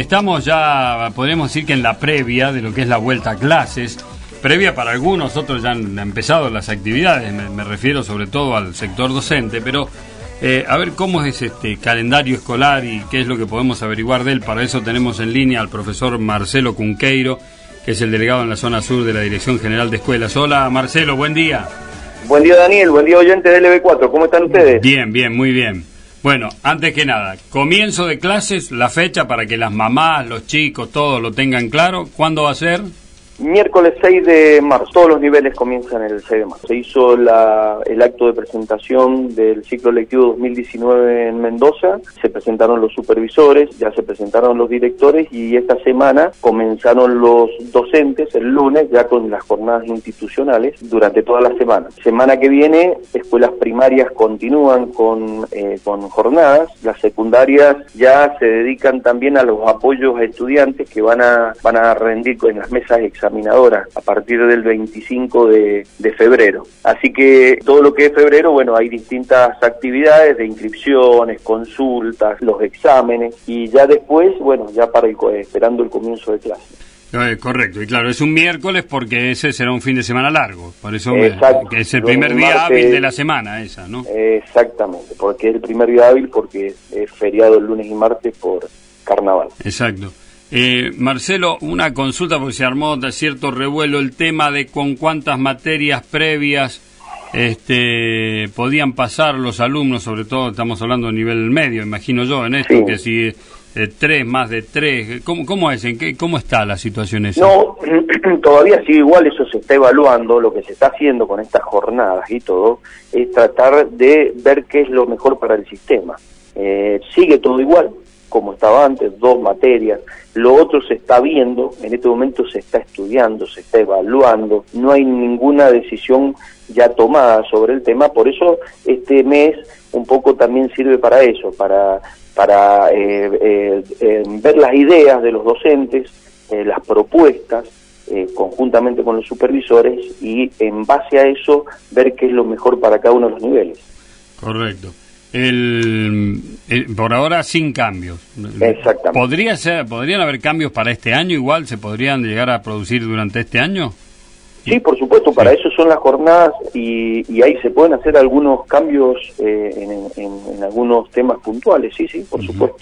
estamos ya, podríamos decir que en la previa de lo que es la vuelta a clases. Previa para algunos, otros ya han empezado las actividades, me refiero sobre todo al sector docente, pero a ver cómo es este calendario escolar y qué es lo que podemos averiguar de él. Para eso tenemos en línea al profesor Marcelo Cunqueiro, que es el delegado en la zona sur de la Dirección General de Escuelas. Hola Marcelo, buen día. Buen día Daniel, buen día oyentes de LB4, ¿cómo están ustedes? Bien, bien, muy bien. Bueno, antes que nada, comienzo de clases, la fecha para que las mamás, los chicos, todos lo tengan claro. ¿Cuándo va a ser? Miércoles 6 de marzo, todos los niveles comienzan el 6 de marzo. Se hizo el acto de presentación del ciclo lectivo 2019 en Mendoza, se presentaron los supervisores, ya se presentaron los directores y esta semana comenzaron los docentes el lunes ya con las jornadas institucionales durante toda la semana. Semana que viene, escuelas primarias continúan con jornadas, las secundarias ya se dedican también a los apoyos a estudiantes que van a rendir en las mesas examinadoras a partir del 25 de febrero. Así que todo lo que es febrero, bueno, hay distintas actividades de inscripciones, consultas, los exámenes y ya después, bueno, ya esperando el comienzo de clase. Correcto, y claro, es un miércoles porque ese será un fin de semana largo, por eso que es el primer día hábil de la semana esa, ¿no? Exactamente, porque es el primer día hábil porque es feriado el lunes y martes por carnaval. Exacto. Marcelo, una consulta porque se armó de cierto revuelo el tema de con cuántas materias previas podían pasar los alumnos, sobre todo estamos hablando a nivel medio, imagino yo, en esto, sí. Que si 3 más de 3, ¿cómo es? ¿Cómo está la situación esa? No, todavía sigue igual, eso se está evaluando, lo que se está haciendo con estas jornadas y todo, es tratar de ver qué es lo mejor para el sistema. Sigue todo igual, como estaba antes, 2 materias, lo otro se está viendo, en este momento se está estudiando, se está evaluando, no hay ninguna decisión ya tomada sobre el tema, por eso este mes un poco también sirve para eso, para ver las ideas de los docentes, las propuestas, conjuntamente con los supervisores y en base a eso ver qué es lo mejor para cada uno de los niveles. Correcto. Por ahora sin cambios. Exactamente. ¿Podrían haber cambios para este año igual? ¿Se podrían llegar a producir durante este año? Sí, por supuesto, para eso son las jornadas y ahí se pueden hacer algunos cambios en algunos temas puntuales, sí, por supuesto.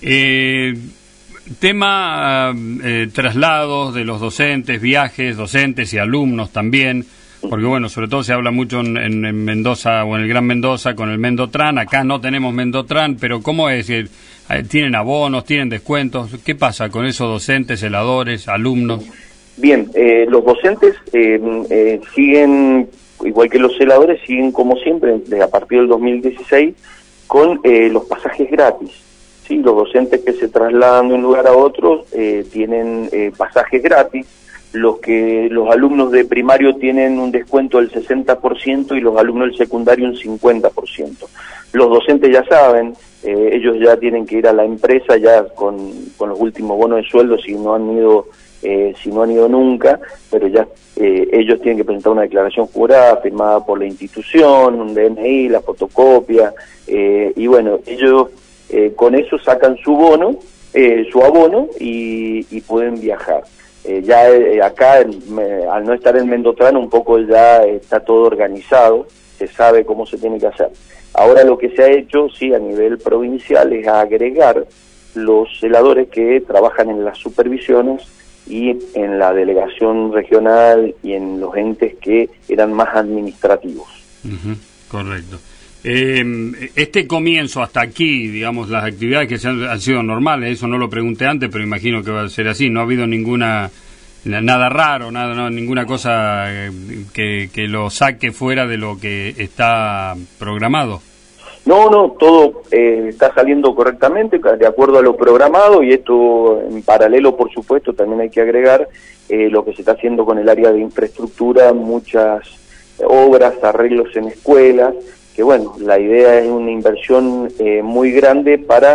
Tema traslados de los docentes, viajes, docentes y alumnos también. Porque bueno, sobre todo se habla mucho en Mendoza o en el Gran Mendoza con el Mendotran. Acá no tenemos Mendotran, pero ¿cómo es? ¿Tienen abonos, tienen descuentos? ¿Qué pasa con esos docentes, heladores, alumnos? Bien, los docentes siguen, igual que los heladores, siguen como siempre, a partir del 2016, con los pasajes gratis. ¿Sí? Los docentes que se trasladan de un lugar a otro tienen pasajes gratis. Los alumnos de primario tienen un descuento del 60% y los alumnos del secundario un 50%. Los docentes ya saben, ellos ya tienen que ir a la empresa ya con los últimos bonos de sueldo si no han ido nunca, pero ya ellos tienen que presentar una declaración jurada firmada por la institución, un DNI, la fotocopia, y bueno, ellos con eso sacan su abono y pueden viajar. Acá, al no estar en Mendotran, un poco ya está todo organizado, se sabe cómo se tiene que hacer. Ahora lo que se ha hecho, sí, a nivel provincial, es agregar los celadores que trabajan en las supervisiones y en la delegación regional y en los entes que eran más administrativos. Correcto. Este comienzo hasta aquí, digamos, las actividades que han sido normales, eso no lo pregunté antes, pero imagino que va a ser así, no ha habido nada raro, ninguna cosa que lo saque fuera de lo que está programado. No, todo está saliendo correctamente, de acuerdo a lo programado, y esto en paralelo, por supuesto, también hay que agregar lo que se está haciendo con el área de infraestructura, muchas obras, arreglos en escuelas, que bueno, la idea es una inversión muy grande para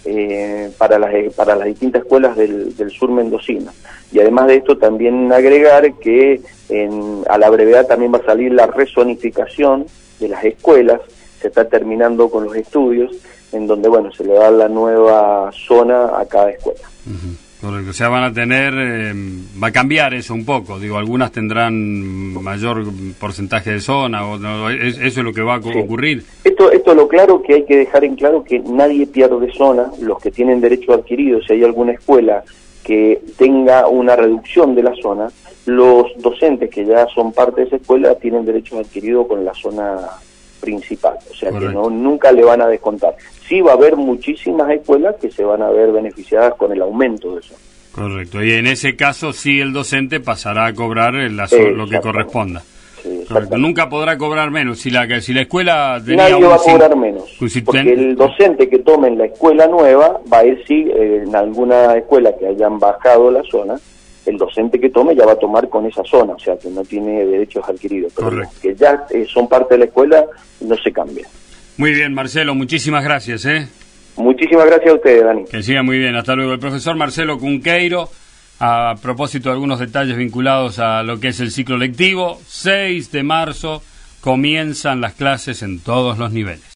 las distintas escuelas del sur mendocino. Y además de esto también agregar que a la brevedad también va a salir la rezonificación de las escuelas, se está terminando con los estudios, en donde, bueno, se le da la nueva zona a cada escuela. Correcto, o sea, van a tener, va a cambiar eso un poco, digo, algunas tendrán mayor porcentaje de zona, o no, eso es lo que va a ocurrir. Esto es lo claro que hay que dejar en claro, que nadie pierde zona, los que tienen derecho adquirido, si hay alguna escuela que tenga una reducción de la zona, los docentes que ya son parte de esa escuela tienen derecho adquirido con la zona principal, o sea que nunca le van a descontar. Sí va a haber muchísimas escuelas que se van a ver beneficiadas con el aumento de eso. Correcto, y en ese caso sí el docente pasará a cobrar lo que corresponda. Sí, nunca podrá cobrar menos. Si la escuela tenía nadie va a cobrar menos, porque el docente que tome en la escuela nueva va a ir, sí, en alguna escuela que hayan bajado la zona, el docente que tome ya va a tomar con esa zona, o sea que no tiene derechos adquiridos, pero los que ya son parte de la escuela no se cambian. Muy bien, Marcelo, muchísimas gracias. Muchísimas gracias a ustedes, Dani. Que siga muy bien, hasta luego. El profesor Marcelo Cunqueiro, a propósito de algunos detalles vinculados a lo que es el ciclo lectivo, 6 de marzo comienzan las clases en todos los niveles.